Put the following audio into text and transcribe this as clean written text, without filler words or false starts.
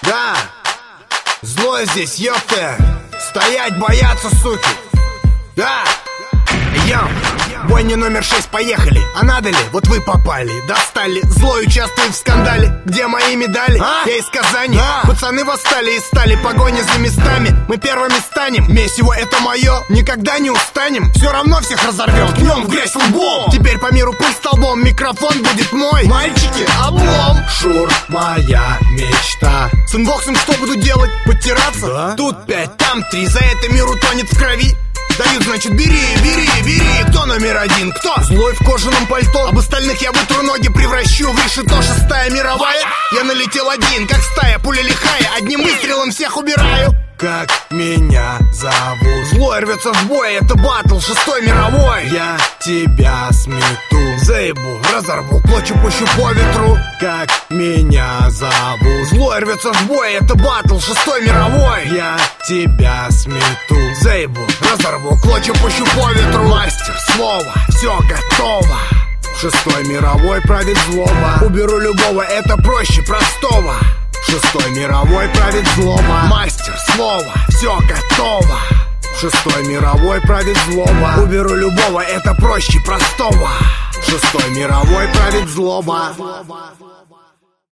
Да, зло здесь, ёпта. Стоять, бояться, суки. Да, йоу. Бойня номер 6, поехали. А надо ли? Вот вы попали. Достали, злой участвует в скандале. Где мои медали? Я из Казани. Пацаны восстали и стали погони за местами. Мы первыми станем. Месиво это мое. Никогда не устанем. Все равно всех разорвем. Ткнем в грязь лбом. Теперь по миру пыль столбом. Микрофон будет мой. Мальчики, облом. Шур, моя мечта. С инбоксом что буду делать? Подтираться? Да? Тут 5, там 3. За это мир утонет в крови. Дают, значит, бери, бери, бери. Кто номер один? Кто? Злой в кожаном пальто. Об остальных я вытру ноги, превращу в решето. 6-я мировая. Я налетел один, как стая, пуля лихая. Одним выстрелом всех убираю. Как меня зовут? Злой рвется в бой, это баттл 6-й мировой. Я тебя смету, заебу, разорву, клочья пущу по ветру. Как меня зовут? Злой рвется в бой, это баттл 6-й мировой. Я тебя смету, заебу, разорву, клочья пущу по ветру. Мастер слова, все готово. 6-й мировой правит злоба. Уберу любого, это проще простого. 6-й мировой правит злоба. Мастер слова, все готово. 6-й мировой правит злоба. Уберу любого, это проще простого. 6-й мировой правит злоба.